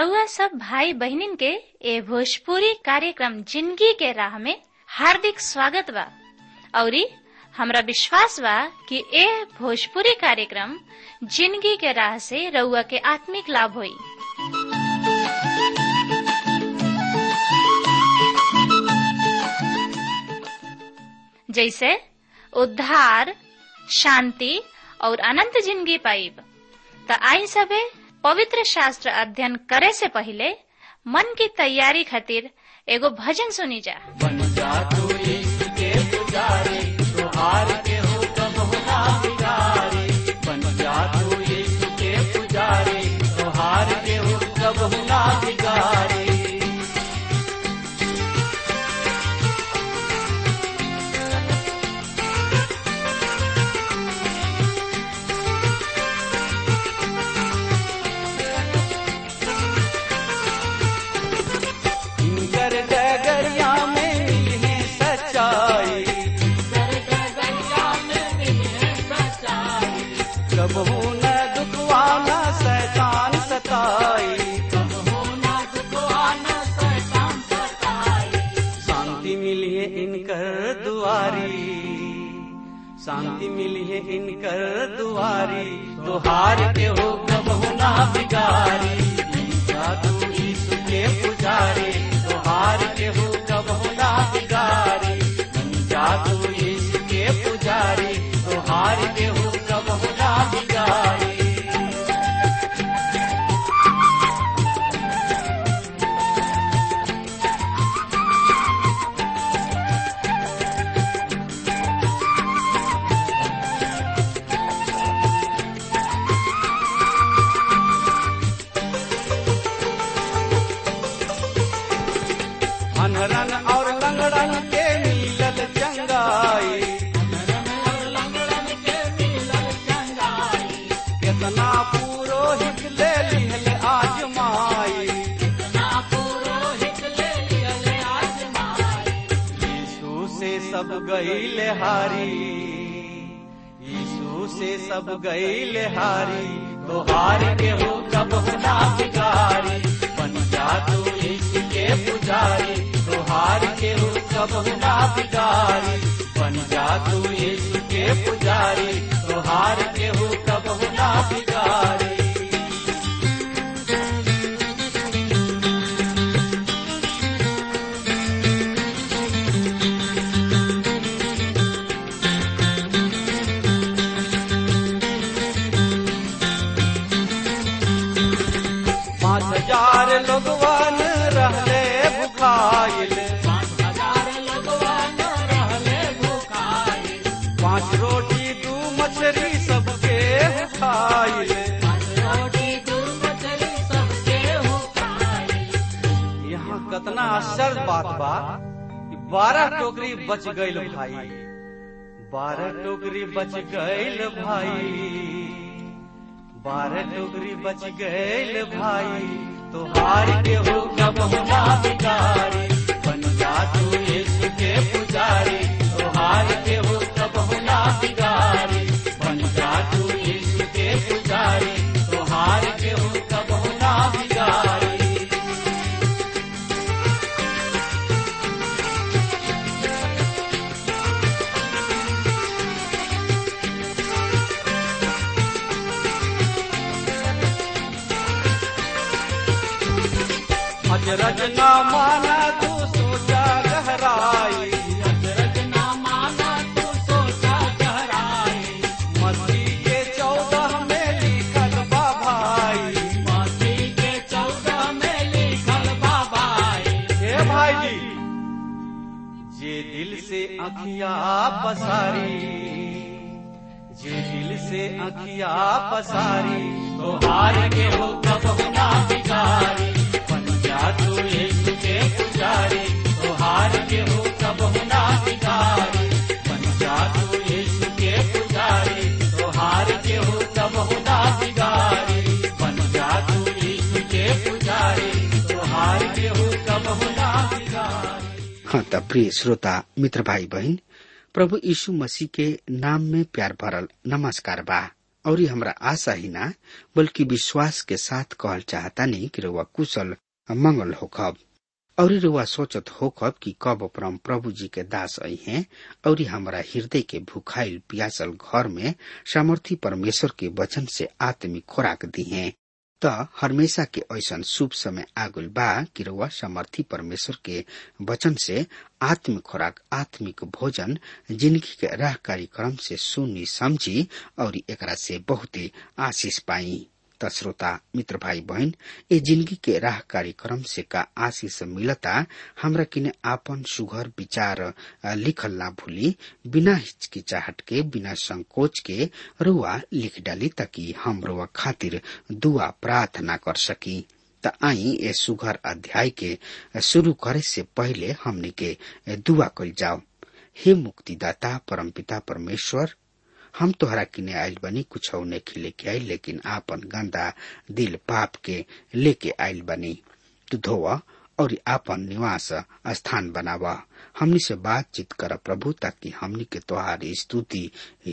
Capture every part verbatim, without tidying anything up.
रउआ सब भाई बहनिन के ए भोजपुरी कार्यक्रम जिंदगी के राह में हार्दिक स्वागत बा। औरी हमरा विश्वास बा कि ए भोजपुरी कार्यक्रम जिंदगी के राह से रउआ के आत्मिक लाभ होई। जैसे उद्धार, शांति और अनंत जिंदगी पाइब। त आई सबे पवित्र शास्त्र अध्ययन करे से पहले मन की तैयारी खातिर एगो भजन सुनी जा। बन जा तू यीशु के पुजारी, त्योहार के हुक्म होना बिगारी। बन जा तू यीशु के पुजारी, त्योहार के हुक्म होना बिगारी। शांति मिली है इनकर दुआरी, त्योहार के हुक्म होना बिगारी। जा तू यीशु के पुजारी, त्योहार के हुक्म होना बिगारी। जा तू यीशु के पुजारी, त्योहार के हुक्म होना बिगारी। अनरन और लंगड़न के मिलल चंगाई, लंगड़न के मिलल चंगाई। कितना पुरोहित ले लिहल आजमाई, कितना पुरोहित ले लिहल आजमाई। यीशु से सब गईले हारी, यीशु से सब गईले हारी। त्योहार के हुक्म होना बिगारी। बन जा तू यीशु के पुजारी, त्योहार के हुक्म होना बिगारी। बन जा तू यीशु के पुजारी, त्योहार के हुक्म होना बिगारी। पाँच हजार लोगवन रहले भुखाइल, पाँच हजार लोगवन रहले भुखाइल। पाँच रोटी दू मछली सबके खाइल, पाँच रोटी दू मछली सबके खाइल। यहाँ कितना आश्चर्य बात बा कि बारह टोकरी बच गईल भाई, बारह टोकरी बच गईल भाई, बारह टोकरी बच गईल भाई। त्योहार के हुक्म होना बिगारी। बन जा तू यीशु के पुजारी, त्योहार के हुक्म होना बिगारी। बन जा तू यीशु के पुजारी, त्योहार के हुक्म होना बिगारी। अजरज ना माना तू सोचा गहराई, अजरज ना माना तू सोचा गहराई। मसीह के चौदह में लिखल बा भाई, मसीह के चौदह में लिखल बा भाई। हे भाई जी, जे दिल से अखिया पसारी, जे दिल से अखिया पसारी। त्योहार के हुक्म होना बिगारी। तू यीशु के पुजारी, त्योहार के हुक्म होना बिगारी। बन जा तू यीशु के पुजारी, त्योहार के हुक्म होना बिगारी। बन जा तू यीशु के पुजारी, त्योहार के हुक्म होना बिगारी। हाँ त प्रिय श्रोता मित्र भाई बहन, प्रभु यीशु मसीह के नाम में प्यार भरल नमस्कार बा। और हमरा आशा ही ना बल्कि विश्वास के साथ कहल चाहता नहीं कि रउआ कुशल मंगल होखब और रउआ सोचत होखब कि कब परम प्रभु जी के दास आई हैं और हमरा हृदय के भूखाइल प्यासल घर में सामर्थी परमेश्वर के वचन से आत्मिक खुराक दी हैं। त हमेशा के ऐसा शुभ समय आगुल बा कि रउआ सामर्थी परमेश्वर के वचन से आत्मिक खुराक आत्मिक भोजन जिंदगी के राह कार्यक्रम से सुनी समझी और एकरा से बहुत आशीष पाई। त श्रोता मित्र भाई बहन ए जिंदगी के राह कार्यक्रम से का आशीष मिलता हमरा किने आपन सुघर विचार लिखल ना भूली, बिना हिचकिचाहट के बिना संकोच के रुआ लिख डाली ताकि हम रुआ खातिर दुआ प्रार्थना कर सकी। त आई ए सुघर अध्याय के शुरू करे से पहले हमनी के दुआ कल जाओ। हे मुक्तिदाता परमपिता परमेश्वर, हम तोहरा किने आयल बनी कुछ नहीं लेके आयल, लेकिन आपन गंदा दिल पाप के लेके आयल बनी। तू धोवा और आपन निवास स्थान बनावा। हमनी से बातचीत कर प्रभु, ताकि हमनी के तोहारी स्तुति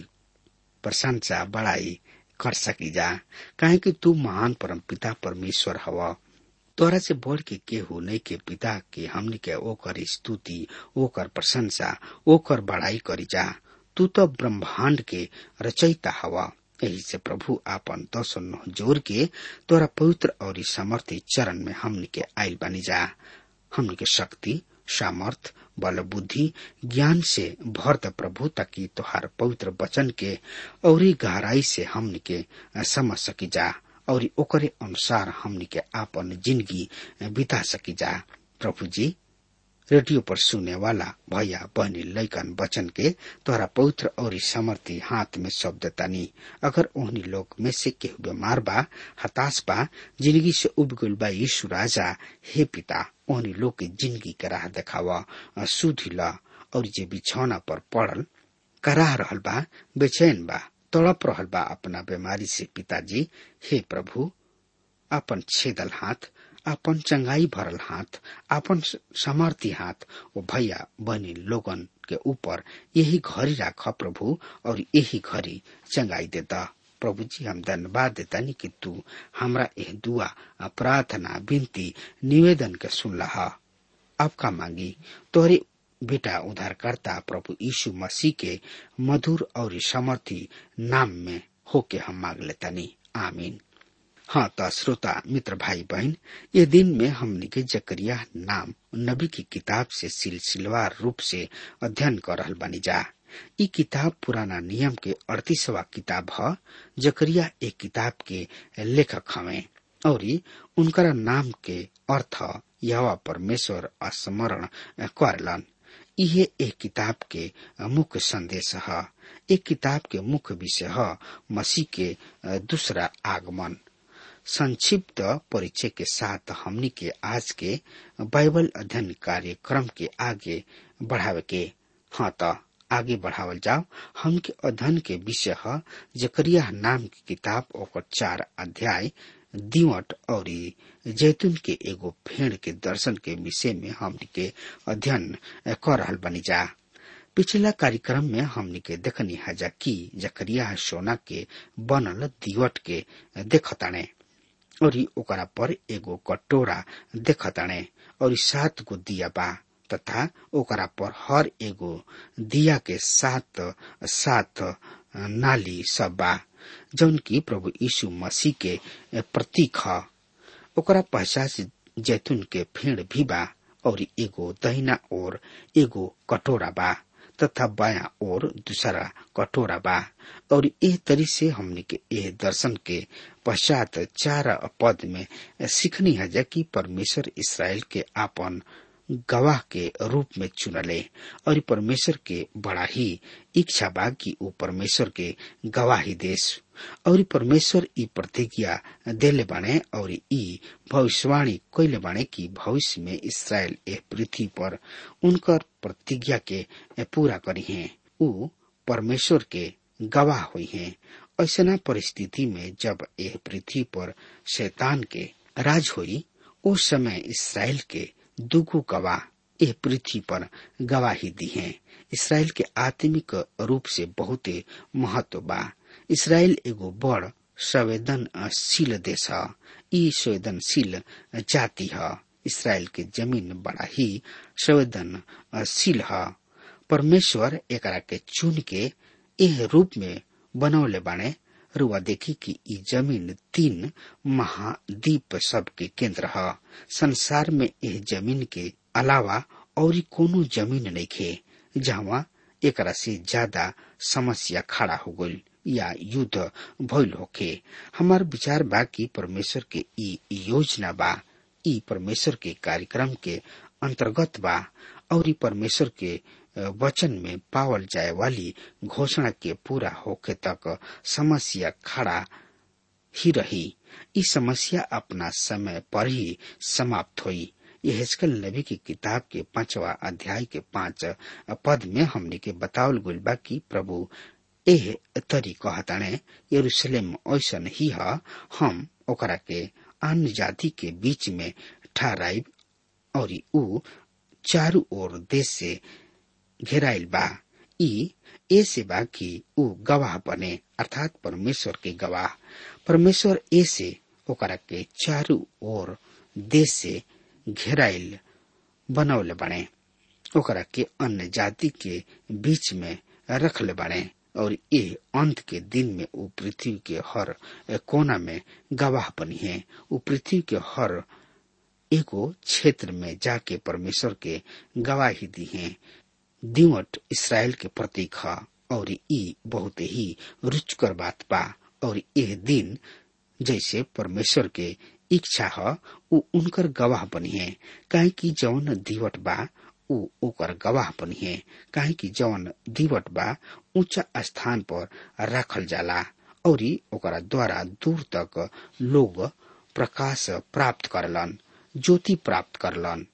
प्रशंसा बड़ाई कर सकी जा, काहे कि तू महान परम पिता परमेश्वर हवा। तोरा से बढ़ के केहू नहीं के पिता के हमनी के ओकर स्तुति ओकर प्रशंसा ओकर बड़ाई करी जा। तू तो ब्रह्मांड के रचयिता हवा। यही से प्रभु आपन दसन जोर के तोरा पवित्र और सामर्थ्य चरण में हमनी के आयल बनी जा। हमनी के शक्ति सामर्थ बल बुद्धि ज्ञान से भर द प्रभु, ताकि तोहार पवित्र वचन के और गहराई से हमनी के समझ सकी जा और ओकरे अनुसार हमनी के आपन जिंदगी बिता सकी जा। प्रभु जी, रेडियो पर सुने वाला भैया बहनी लैकन वचन के तोहरा पवित्र और सामर्थी हाथ में शब्द तनी। अगर ओहनी लोग में से केहू बीमार बा, हताश बा, जिंदगी से उब गइल बा, यीशु राजा हे पिता ओहनी लोग के जिंदगी के राह देखावा, सुधी ला। और जे बिछौना पर पड़ल कराह रहल बा, बेचैन बा, तड़प रहल बा अपना बीमारी से, पिताजी हे प्रभु अपन छेदल हाथ अपन चंगाई भरल हाथ अपन सामर्थी हाथ ओ भैया बनी लोगन के ऊपर यही घड़ी राख प्रभु, और यही घड़ी चंगाई देता। प्रभु जी, हम धन्यवाद देता नहीं कि तू हमरा यह दुआ प्रार्थना विनती निवेदन के सुन लहा। आपका मांगी तोहरे बेटा उद्धारकर्ता प्रभु यीशु मसीह के मधुर और सामर्थी नाम में होके हम मांग लेता नहीं, आमीन। हाँ तो श्रोता मित्र भाई बहन, ये दिन में हमने के जकरिया नाम नबी की किताब से सिलसिलेवार रूप से अध्ययन कर रहल बनी जा। ई किताब पुराना नियम के अड़तीसवा किताब है। जकरिया एक किताब के लेखक हवे और उनकर नाम के अर्थ यहोवा परमेश्वर स्मरण करलन। यह एक किताब के मुख्य संदेश है। एक किताब के मुख्य विषय है मसीह के दूसरा आगमन। संक्षिप्त परिचय के साथ हमनी के आज के बाइबल अध्ययन कार्यक्रम के आगे बढ़ावे के हाँ तो आगे बढ़ावल जाओ। हम के अध्ययन के विषय है जकरिया नाम की किताब, ओकर चार अध्याय दीवट और जैतून के एगो भेड़ के दर्शन के विषय में हमनी के अध्ययन कर रहल बनी जा। पिछला कार्यक्रम में हमनी के देखनी हजा कि जकरिया सोना के बनल दीवट के देखताने और ओकरा पर एगो कटोरा देखताने और सात गो दिया बा, तथा ओकरा पर हर एगो दिया के सात सात नाली सब बा, जौन की प्रभु यीशु मसीह के प्रतीक है। ओकरा पश्चात जैतून के पेड़ भी बा और एगो दहिना और एगो कटोरा बा, तथा बाया और दूसरा कटोरा बा। और एह तरी से हमने के एह दर्शन के पश्चात चार पद में सीखनी है कि परमेश्वर इसराइल के आपन गवाह के रूप में चुनले और परमेश्वर के बड़ा ही इच्छा बा कि वो परमेश्वर के गवाही देश और परमेश्वर ई प्रतिज्ञा देले बाने और ई भविष्यवाणी कइले बाने कि भविष्य में इसराइल ए पृथ्वी पर उनकर प्रतिज्ञा के पूरा करी हैं। ऊ परमेश्वर के गवाह हुई हैं। ऐसा परिस्थिति में जब यह पृथ्वी पर शैतान के राज हुई, उस समय इसराइल के दुगो गवाह यह पृथ्वी पर गवाही दी हैं। इसराइल के आत्मिक रूप से बहुत महत्व बा। इसराइल एगो बड़ संवेदनशील देश है। ई संवेदनशील जाति है। इसराइल के जमीन बड़ा ही संवेदनशील है। परमेश्वर एकरा के चुन के एह रूप में बनौले बाणे। रुआ देखी कि ई जमीन तीन महाद्वीप सब के केंद्र है। संसार में एह जमीन के अलावा और कोनो जमीन नहीं खे जहाँ एकरा से ज्यादा समस्या खड़ा हो गई या युद्ध भइल होखे। हमार विचार बा कि परमेश्वर के ई योजना बा, ई परमेश्वर के कार्यक्रम के अंतर्गत बा और ई परमेश्वर के वचन में पावल जाए वाली घोषणा के पूरा होके तक समस्या खड़ा ही रही। ई समस्या अपना समय पर ही समाप्त हुई। यहेजकेल नबी की किताब के पांचवा अध्याय के पांच पद में हमने के बतावल गइल बा कि प्रभु एह तरी कहताणे, यरूशलेम ऐसन ही है, हम ओकरा के अन्य जाति के बीच में ठहराइब और ऊ चारू ओर देश से घेराइल बा। ई ऐसे बा कि ऊ गवाह बने, अर्थात परमेश्वर के गवाह। परमेश्वर ऐसे ओकरा के चारू ओर देश से घेराइल बनौले बने, ओकरा के अन्य जाति के बीच में रखले बने और ये अंत के दिन में वो पृथ्वी के हर कोना में गवाह बनी है। वो पृथ्वी के हर एगो क्षेत्र में जाके परमेश्वर के गवाही दी है। दिवट इसराइल के प्रतीक है और ई बहुत ही रुचकर बात बा। और यह दिन जैसे परमेश्वर के इच्छा है वो उनकर गवाह बनी है। काहे कि जौन दिवट बा ऊ ओकर गवाह बनी है। काहे कि जौन दिवट बा ऊंचा स्थान पर रखल जाला और ओकरा द्वारा दूर तक लोग प्रकाश प्राप्त करलन, ज्योति प्राप्त करलन।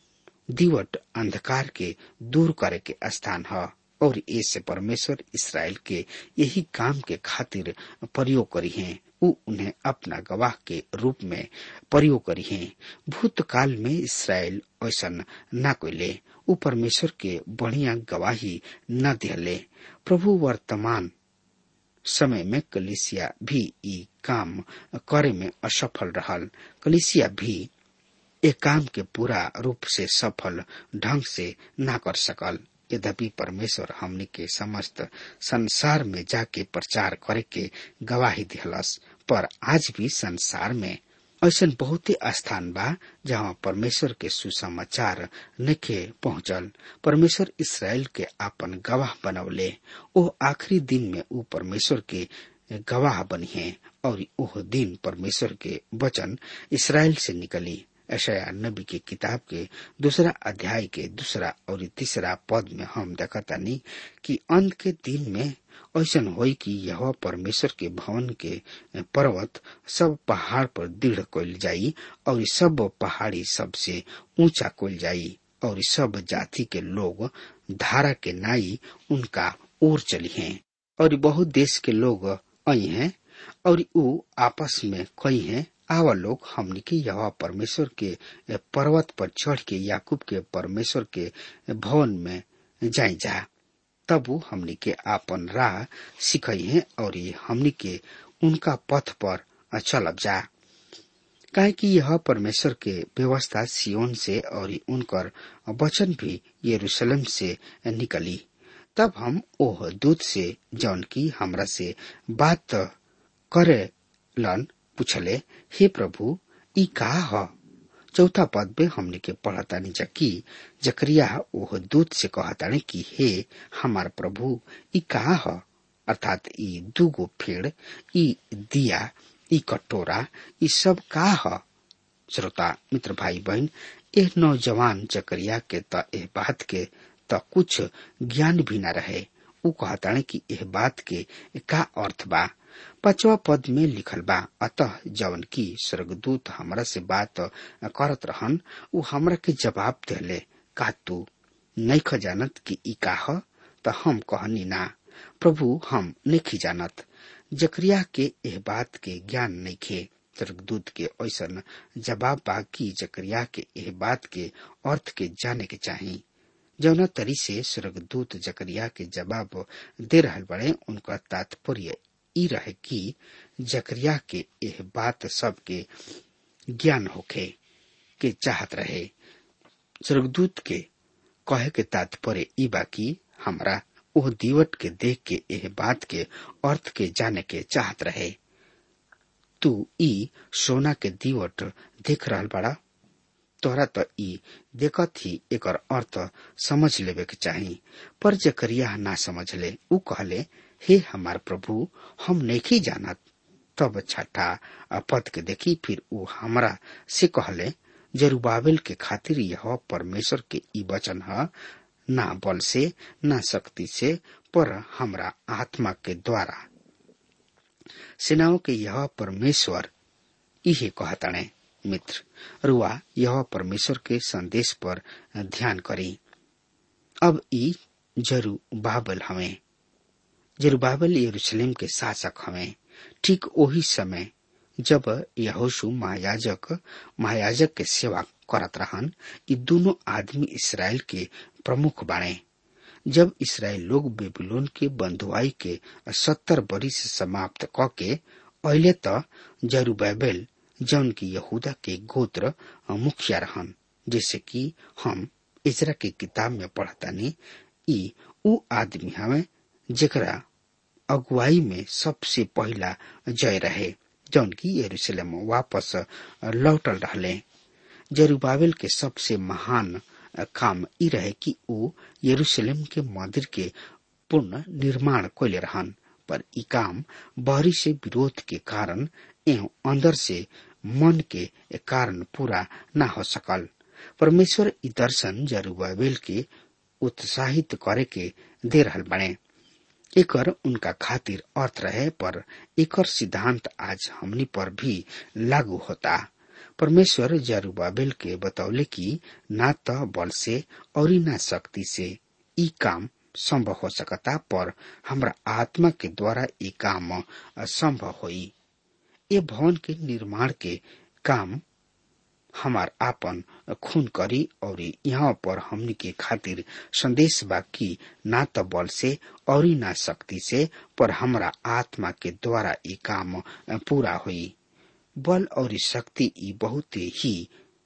दिवट अंधकार के दूर करे के स्थान है और ऐसे परमेश्वर इसराइल के यही काम के खातिर प्रयोग करी है। ऊ उन्हें अपना गवाह के रूप में प्रयोग करी है। भूतकाल में इसराइल ऐसा न कोइले, ऊ परमेश्वर के बढ़िया गवाही न दिले। प्रभु वर्तमान समय में कलीसिया भी ई काम करे में असफल रहल। कलीसिया भी एक काम के पूरा रूप से सफल ढंग से न कर सकल। यद्यपि परमेश्वर हमने के समस्त संसार में जाके प्रचार करे के गवाही दिहलस, पर आज भी संसार में ऐसा बहुत स्थान बा जहाँ परमेश्वर के सुसमाचार नखे पहुंचल। परमेश्वर इसराइल के अपन गवाह बनवले। ओ आखिरी दिन में ऊ परमेश्वर के गवाह बनी है और ओह दिन परमेश्वर के वचन इसराइल से निकली। यशायाह नबी की किताब के दूसरा अध्याय के दूसरा और तीसरा पद में हम देखतानी कि अंत के दिन में ऐसा होई कि यह परमेश्वर के भवन के पर्वत सब पहाड़ पर दृढ़ कइल जाई और सब पहाड़ी सबसे ऊंचा कइल जाई और सब जाति के लोग धारा के नाई उनका ओर चली हैं और बहुत देश के लोग आई हैं और ऊ आपस में कई हैं, आवा लोग हमने के यह परमेश्वर के पर्वत पर चढ़ के याकूब के परमेश्वर के भवन में जाए जा। तब हमने के आपन राह सिखाई है और ये हमने के उनका पथ पर चलब जा। काहे कि यह परमेश्वर के व्यवस्था सियोन से और उनकर वचन भी यरूशलेम से निकली। तब हम ओह दूत से जौन की हमरा से बात करे लन पूछले, हे प्रभु ई का ह? चौथा पद में हमने के पढ़तानी जा कि जकरिया ओह दूत से कहतानी कि हे हमार प्रभु ई का ह? अर्थात ई दूगो फेड़, ई दिया, ई कटोरा, ई सब का ह? श्रोता मित्र भाई बहन, एह नौजवान जकरिया के त एह बात के त कुछ ज्ञान भी न रहे। ऊ कहतानी कि एह बात के का अर्थ बा। पांचवा पद में लिखल बा, अतः जवन की स्वर्गदूत हमरा से बात करत रहन ऊ हमरा के जवाब देले, का तू नइख जानत कि ई का ह? त हम कहनी ना प्रभु, हम नहीं जानत। जकरिया के एह बात के ज्ञान नइखे। स्वर्गदूत के ऐसन जवाब बा कि जकरिया के एह बात के अर्थ के जाने के चाही। जौना तरी से स्वर्गदूत जकरिया के जवाब दे रहल बड़े उनका तात्पर्य ई रहे कि जकरिया के यह बात सबके ज्ञान होखे के चाहत रहे। स्वर्गदूत के कहे के तात्पर्य ई बा कि हमरा ओह दीवट के देख के यह बात के अर्थ के जाने के चाहत रहे। तू ई सोना के दीवट देख रहल बड़ा, तोहरा तो ई देखत ही एकर अर्थ समझ लेवे के चाही। पर जकरिया ना समझले। ऊ कहले, हे हमार प्रभु, हम नहीं जानत। तब छठा पद के देखी फिर ऊ हमरा से कहले, जरुब्बाबिल के खातिर यह परमेश्वर के ई वचन है, ना बल से ना शक्ति से पर हमरा आत्मा के द्वारा। सेनाओं के यह परमेश्वर इहे कहताणे। मित्र, रुआ यह परमेश्वर के संदेश पर ध्यान करी। अब ई जरुब्बाबिल हमें जरुब्बाबिल यरूशलेम के शासक हमें। ठीक ओही समय जब यहोशू महायाजक महायाजक के सेवा करत रहन, ये दोनों आदमी इसराइल के प्रमुख बाणे। जब इसराइल लोग बेबीलोन के बंधुआई के सत्तर बरिस समाप्त क के अइले त जरुब्बाबिल जौन की यहूदा के गोत्र मुखिया रहन, जैसे कि हम इजरा के किताब में पढ़तानी, ई ऊ आदमी हमें जेकरा अगुवाई में सबसे पहला जय रहे, जौन की यरूशलेम वापस लौटल रहले। जरुब्बाबिल के सबसे महान काम ई रहे कि ऊ यरूशलेम के मंदिर के पुनः निर्माण कइले रहन। पर ई काम बाहरी से विरोध के कारण एवं अंदर से मन के कारण पूरा न हो सकल। परमेश्वर ई दर्शन जरुब्बाबिल के उत्साहित करे के दे रहल बने। एकर उनका खातिर अर्थ रहे, पर एकर सिद्धांत आज हमनी पर भी लागू होता। परमेश्वर जरुब्बाबिल के बतौले कि ना तो बल से और ना शक्ति से ई काम संभव हो सकता, पर हमरा आत्मा के द्वारा ये काम संभव होई। ये भवन के निर्माण के काम हमार आपन खून करी और यहाँ पर हमनी के खातिर संदेश बा कि ना तो बल से और ना शक्ति से पर हमरा आत्मा के द्वारा ये काम पूरा हुई। बल और शक्ति ई बहुत ही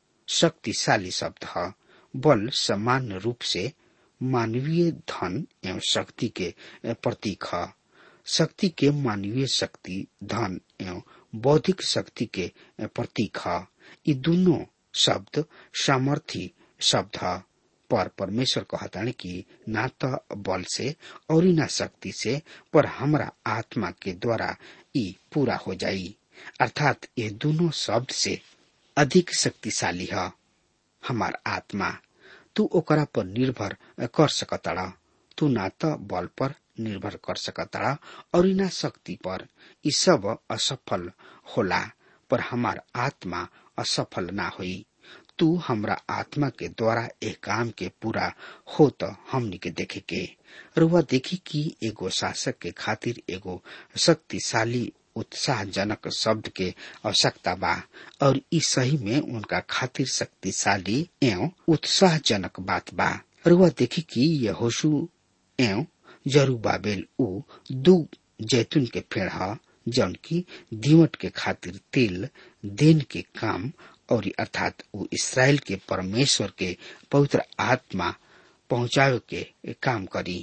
शक्तिशाली शब्द है। बल सामान्य रूप से मानवीय धन एवं शक्ति के प्रतीक है। शक्ति के मानवीय शक्ति, धन एवं बौद्धिक शक्ति के प्रतीक है। ये दोनों शब्द सामर्थी शब्द है, पर परमेश्वर कहताने कि ना तो बल से और ना शक्ति से पर हमरा आत्मा के द्वारा ई पूरा हो जाई। अर्थात ये दोनों शब्द से अधिक शक्तिशाली है। हमार आत्मा तू ओकरा पर निर्भर कर सकता। तू ना तो बल पर निर्भर कर सकता और ना शक्ति पर। ई सब असफल होला, पर हमार आत्मा असफल ना हुई। तू हमरा आत्मा के द्वारा एक काम के पूरा हो तो हमनी के देखे के रुआ देखी कि एगो शासक के खातिर एगो शक्तिशाली उत्साहजनक शब्द के आवश्यकता बा, और इस सही में उनका खातिर शक्तिशाली एवं उत्साहजनक बात बा। रुआ देखी कि यहोशू एवं जरुब्बाबिल ऊ दू जैतून के पेड़ है, जौन की दीवट के खातिर तेल देन के काम और अर्थात वो इसराइल के परमेश्वर के पवित्र आत्मा पहुंचावे के काम करी।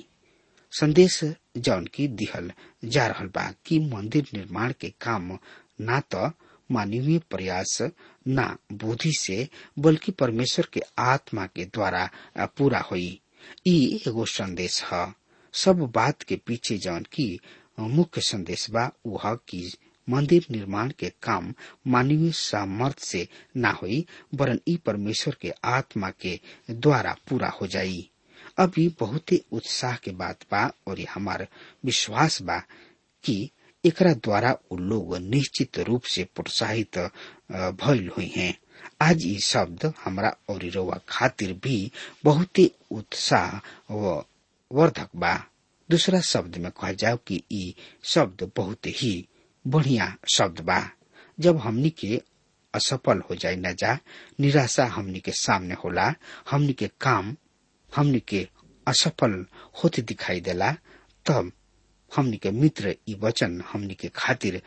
संदेश जौन की दिहल जा रहल बा कि मंदिर निर्माण के काम ना तो मानवीय प्रयास ना बुद्धि से बल्कि परमेश्वर के आत्मा के द्वारा पूरा हुई। ई एगो संदेश है। सब बात के पीछे जौन की मुख्य संदेश बा वो है कि मंदिर निर्माण के काम मानवीय सामर्थ्य से ना हुई, वरन ई परमेश्वर के आत्मा के द्वारा पूरा हो जाई। अब ये बहुत ही उत्साह के बात बा और हमार विश्वास बा कि एकरा द्वारा उ लोग निश्चित रूप से प्रोत्साहित भइल हुई हैं। आज ये शब्द हमरा और रउआ खातिर भी बहुत ही उत्साह व वर्धक बा। दूसरा शब्द में कहा जाओ कि ये शब्द बहुत ही बढ़िया शब्द बा। जब हमनी के असफल हो जाए न जा, निराशा हमनी के सामने होला, हमनी के काम हमनी के असफल होते दिखाई देला, तब हमनी के मित्र ई वचन हमनी के खातिर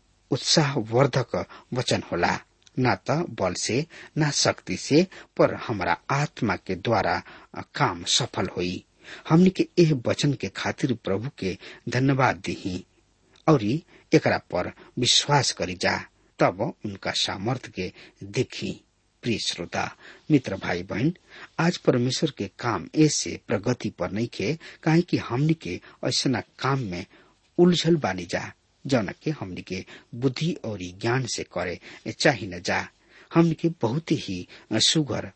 उत्साहवर्धक वचन होला, न त बल से न शक्ति से, पर हमारा आत्मा के द्वारा काम सफल होई। हमनी के एह वचन के खातिर प्रभु के धन्यवाद दीही और एकरा पर विश्वास करी जा, तब उनका सामर्थ्य के देखी। प्रिय श्रोता मित्र भाई बहन, आज परमेश्वर के काम ऐसे प्रगति पर नहीं खे, काहे कि हमनी के ऐसा काम में उलझल बानी जा जौन के हमनी के बुद्धि और ज्ञान से करे चाही न जा। हमनी के बहुत ही सुगर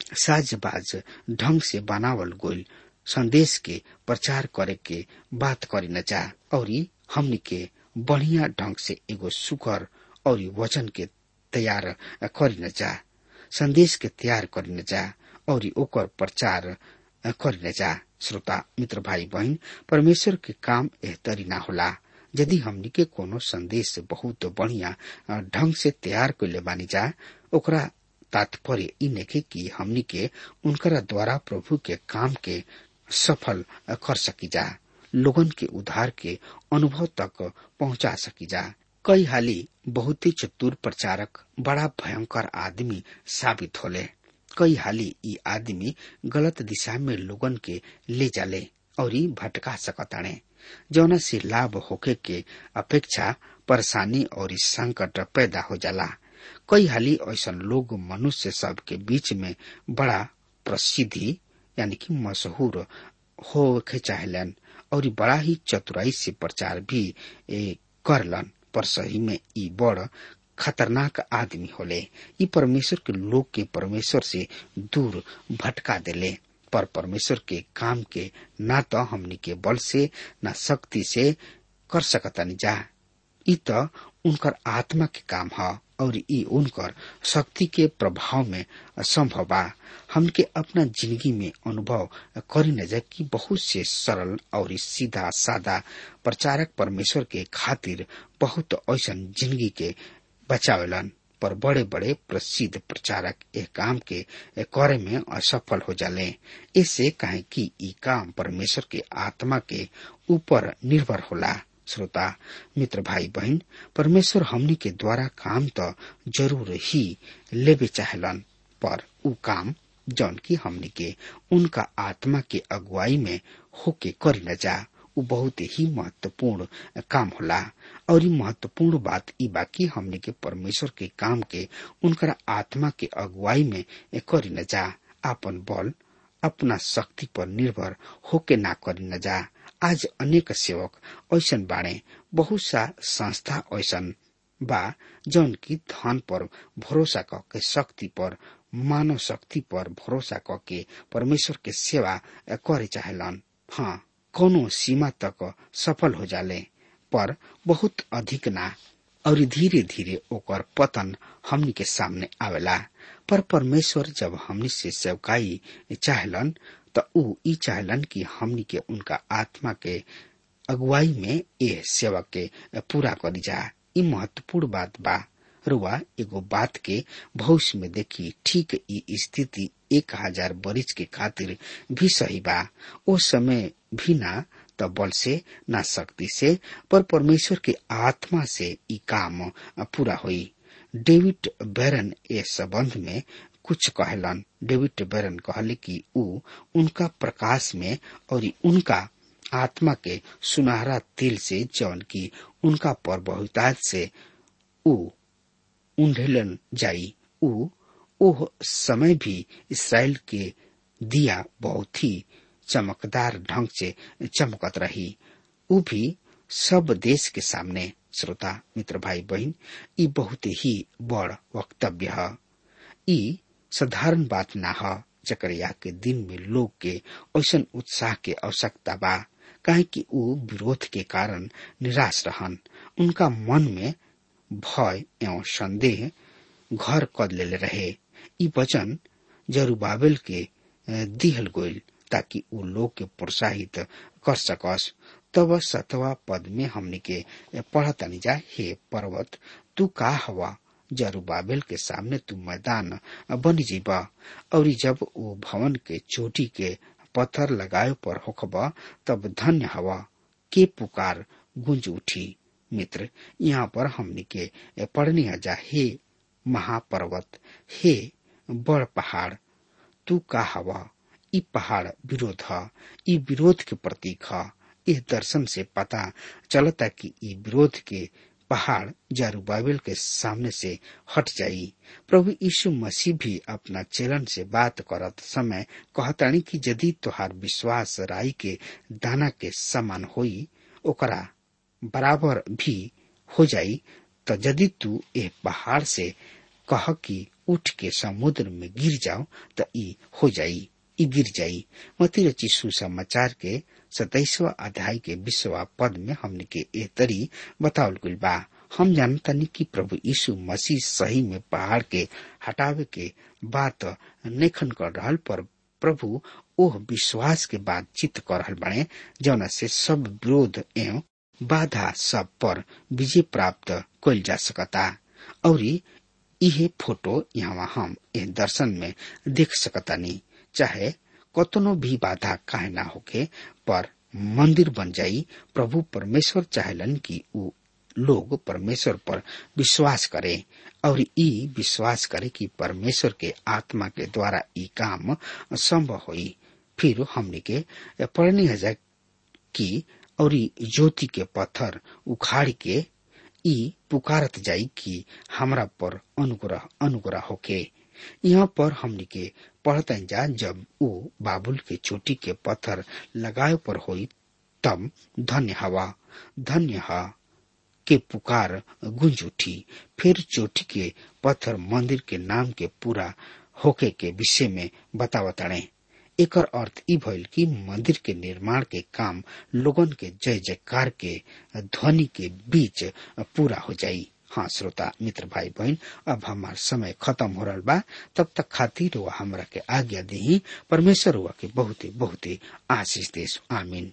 साजबाज ढंग से बनावल गोल संदेश के प्रचार करे के बात करी न जा, और हमनी के बढ़िया ढंग से एगो सुगर और वचन के तैयार करी न जा, संदेश के तैयार करी न जा और ओकर प्रचार करी न जा। श्रोता मित्र भाई बहन, परमेश्वर के काम एह तरी ना होला। यदि हमनी के कोनो संदेश बहुत बढ़िया ढंग से तैयार कर बानी जा, ओकरा तात्पर्य इ नखे कि हमनी के उनकरा द्वारा प्रभु के काम के सफल कर सकी जा, लोगन के उद्धार के अनुभव तक पहुंचा सकी जा। कई हाली बहुत ही चतुर प्रचारक बड़ा भयंकर आदमी साबित होले। कई हाली ई आदमी गलत दिशा में लोगन के ले जाले और भटका सकताने, जौना से लाभ होके के अपेक्षा परेशानी और संकट पैदा हो जाला। कई हाली ऐसा लोग मनुष्य सब के बीच में बड़ा प्रसिद्धि यानी कि मशहूर हो के चाहेलन और बड़ा ही चतुराई से प्रचार भी करलन, पर सही में ई बड़ खतरनाक आदमी होले। ई परमेश्वर के लोग के परमेश्वर से दूर भटका देले। पर परमेश्वर के काम के ना तो हमनी के बल से ना शक्ति से कर सकतानी जा, ई तो उनकर आत्मा के काम है और ई उनकर शक्ति के प्रभाव में संभव बा। हमके अपना जिंदगी में अनुभव करी न जा कि बहुत से सरल और सीधा सादा प्रचारक परमेश्वर के खातिर बहुत ऐसा जिंदगी के बचावेलन, पर बड़े बड़े प्रसिद्ध प्रचारक एक काम के करे में असफल हो जाले। इससे कहे कि ई काम परमेश्वर के आत्मा के ऊपर निर्भर होला। श्रोता मित्र भाई बहन, परमेश्वर हमनी के द्वारा काम तो जरूर ही लेवे चाहेलन, पर उ काम जौन की हमनी के उनका आत्मा के अगुवाई में होके करी न जा, उ बहुत ही महत्वपूर्ण काम होला। और महत्वपूर्ण बात ई बाकी हमनी के परमेश्वर के काम के उनका आत्मा के अगुवाई में करी न जा, आपन बल अपना शक्ति पर निर्भर होके ना करी न जा। आज अनेक सेवक ऐसन बाणे, बहुत सा संस्था ऐसन बा जौन की धन पर भरोसा करके, शक्ति पर, मानव शक्ति पर भरोसा करके परमेश्वर के सेवा करे चाहेलन। हाँ, कोनो सीमा तक सफल हो जाले, पर बहुत अधिक ना, और धीरे धीरे ओकर पतन हमनी के सामने आवेला। पर परमेश्वर जब हमनी से सेवकाई चाहेलन तो ऊ ई चाहेलन कि हमनी के उनका आत्मा के अगुवाई में ए सेवा के पूरा करी जा। ई महत्वपूर्ण बात बा। रुआ एगो बात के भविष्य में देखी, ठीक ई स्थिति एक हजार बरिस के खातिर भी सही बा। ओ समय भी ना तो बल से ना शक्ति से, पर परमेश्वर के आत्मा से ई काम पूरा हुई। डेविड बैरन ए संबंध में कुछ कहलन। डेविड बैरन कहले कि ऊ उनका प्रकाश में और उनका आत्मा के सुनहरा तिल से जौन की उनका पर बहुतायत से ऊ उंडेलन जाई। ऊ ओह समय भी इसराइल के दिया बहुत ही चमकदार ढंग से चमकत रही, ऊ भी सब देश के सामने। श्रोता मित्र भाई बहन, ई बहुत ही बड़ वक्तव्य है। ई साधारण बात ना है। जकरिया के दिन में लोग के ऐसन उत्साह के आवश्यकता बा, काहे कि ऊ विरोध के कारण निराश रहन। उनका मन में भय एवं संदेह घर कर ले रहे। ई वचन जरुब्बाबिल के दिहल गोइल ताकि ऊ लोग के प्रोत्साहित कर सकस। तब सतवा पद में हमने के पढ़तनी जा, हे पर्वत तू का हवा, जरुब्बाबिल के सामने तू मैदान बन जीबा, और जब वो भवन के चोटी के पत्थर लगाए पर होखबा तब धन्य हवा के पुकार गूंज उठी। मित्र, यहाँ पर हमने के पढ़नी जा, हे महापर्वत, हे बड़ पहाड़, तू का हवा। ई पहाड़ विरोध ह, ई विरोध के प्रतीक ह। इस दर्शन से पता चलता कि ई विरोध के पहाड़ जरुब्बाबिल के सामने से हट जाई। प्रभु यीशु मसीह भी अपना चेलन से बात करत समय कहतानी कि यदि तोहार विश्वास राई के दाना के समान होई, ओकरा बराबर भी हो जाई, तो यदि तू ए पहाड़ से कह कि उठ के समुद्र में गिर जाओ, तो ई हो जाई, ई गिर जाई। मत्ती रचित सुसमाचार के सताईसवा अध्याय के बीसवा पद में हमने के ए तरी बतावल गइल बा। हम जानतानी कि प्रभु यीशु मसीह सही में पहाड़ के हटावे के बात नेखन कर रहल, पर प्रभु ओह विश्वास के बातचीत कर रहल बाड़े जौना से सब विरोध एवं बाधा सब पर विजय प्राप्त कइल जा सकता। और इहे फोटो यहाँ हम ए दर्शन में देख सकतानी। चाहे कतनो भी बाधा काहे ना होके, पर मंदिर बन जाई। प्रभु परमेश्वर चाहेलन कि उ लोग परमेश्वर पर विश्वास करे और ई विश्वास करे कि परमेश्वर के आत्मा के द्वारा ई काम संभव होई। फिर हमने के पढ़नी है कि और ज्योति के पत्थर उखाड़ के ई पुकारत जाई कि हमरा पर अनुग्रह अनुग्रह होके। यहाँ पर हमने के पढ़ते जा, जब वो बाबुल के चोटी के पत्थर लगाए पर होई, तब धन्य हवा धन्य हा के पुकार गुंज उठी। फिर चोटी के पत्थर मंदिर के नाम के पूरा होके के विषय में बतावताड़े। एकर अर्थ ई भइल कि मंदिर के निर्माण के काम लोगन के जय जयकार के ध्वनि के बीच पूरा हो जाई। हाँ श्रोता मित्र भाई बहन, अब हमार समय खत्म हो रहा बा। तब तक खातिर हुआ हमरा के आज्ञा दी। परमेश्वर हुआ के बहुते बहुते आशीष देश। आमीन।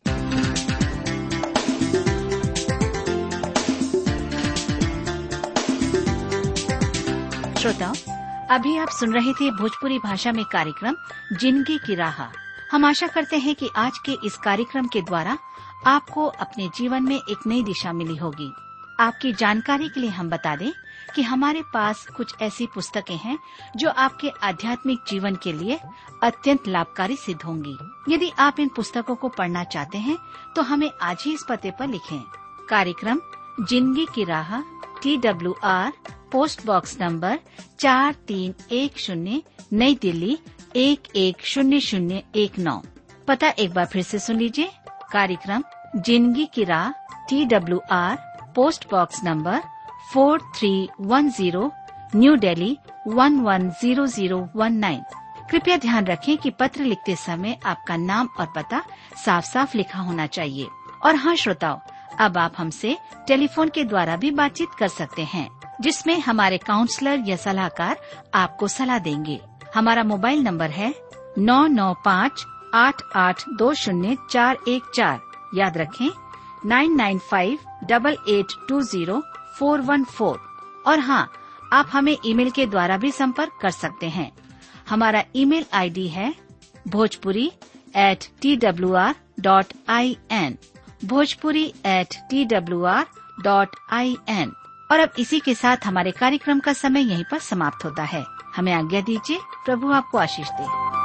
श्रोताओं, अभी आप सुन रहे थे भोजपुरी भाषा में कार्यक्रम जिंदगी की राह। हम आशा करते हैं कि आज के इस कार्यक्रम के द्वारा आपको अपने जीवन में एक नई दिशा मिली होगी। आपकी जानकारी के लिए हम बता दें कि हमारे पास कुछ ऐसी पुस्तकें हैं जो आपके आध्यात्मिक जीवन के लिए अत्यंत लाभकारी सिद्ध होंगी। यदि आप इन पुस्तकों को पढ़ना चाहते हैं तो हमें आज ही इस पते पर लिखें। कार्यक्रम जिंदगी की राह, T W R post box number चार तीन एक शून्य, नई दिल्ली एक एक शून्य शून्य एक नौ। पता एक बार फिर से सुन लीजिए। कार्यक्रम जिंदगी की राह, T W R post box number four three one zero, New Delhi one one zero zero one nine. कृपया ध्यान रखें कि पत्र लिखते समय आपका नाम और पता साफ साफ लिखा होना चाहिए। और हाँ श्रोताओ, अब आप हमसे टेलीफोन के द्वारा भी बातचीत कर सकते हैं, जिसमें हमारे काउंसलर या सलाहकार आपको सलाह देंगे। हमारा मोबाइल नंबर है नौ नौ पाँच आठ आठ दो शून्य चार एक चार। याद रखें nine nine five double eight two zero four one four. और हाँ, आप हमें ईमेल के द्वारा भी संपर्क कर सकते हैं। हमारा ईमेल आईडी है Bhojpuri at T W R dot I N, Bhojpuri at T W R dot I N. और अब इसी के साथ हमारे कार्यक्रम का समय यहीं पर समाप्त होता है। हमें आज्ञा दीजिए। प्रभु आपको आशीष दे।